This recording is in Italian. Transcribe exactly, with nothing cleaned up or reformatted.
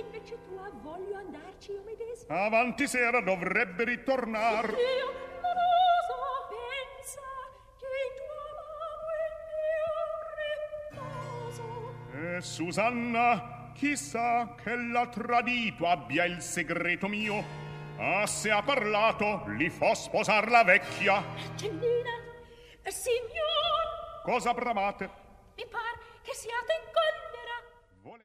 invece tua voglio andarci io medesimo. Avanti sera dovrebbe ritornar. Io non oso, pensa che in tua mano è mio riposo. E Susanna, chissà che l'ha tradito abbia il segreto mio. Ah, se ha parlato, li fo sposar la vecchia. Cellina, signor, Cosa bramate? mi par che siate in condanna.